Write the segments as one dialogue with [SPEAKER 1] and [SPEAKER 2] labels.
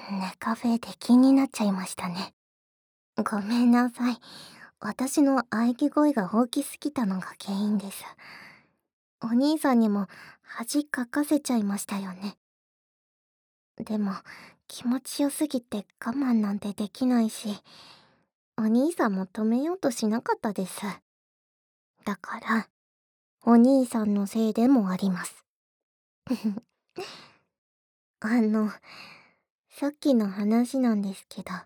[SPEAKER 1] ネカフェ出禁になっちゃいましたね。ごめんなさい。私の喘ぎ声が大きすぎたのが原因です。お兄さんにも恥かかせちゃいましたよね。でも、気持ちよすぎて我慢なんてできないし、お兄さんも止めようとしなかったです。だから、お兄さんのせいでもあります。あの、さっきの話なんですけど、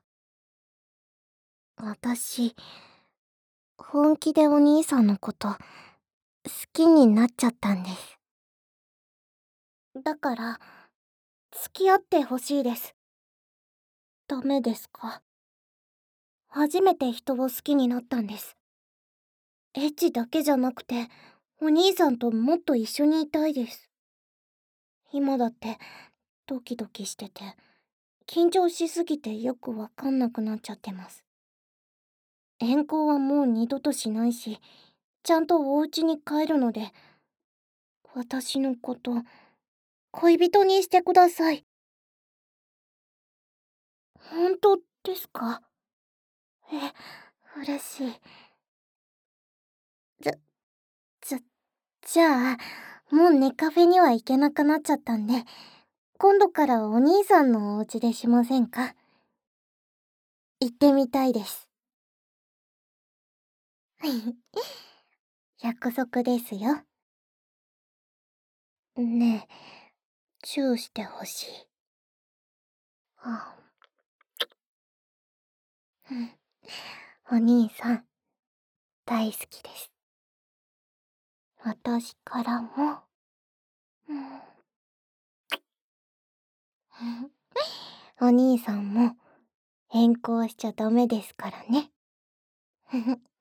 [SPEAKER 1] 私、本気でお兄さんのこと好きになっちゃったんです。だから、付き合ってほしいです。ダメですか？初めて人を好きになったんです。エッチだけじゃなくて、お兄さんともっと一緒にいたいです。今だってドキドキしてて、緊張しすぎてよくわかんなくなっちゃってます。変更はもう二度としないし、ちゃんとお家に帰るので、私のこと恋人にしてください。本当ですか？嬉しい。じゃ、じゃ、じゃあ、もうネカフェには行けなくなっちゃったんで、今度からお兄さんのお家でしませんか？行ってみたいです。約束ですよ。ねえ、チューしてほしい。あ、うん。お兄さん、大好きです。私からも。うん。お兄さんも変更しちゃダメですからね。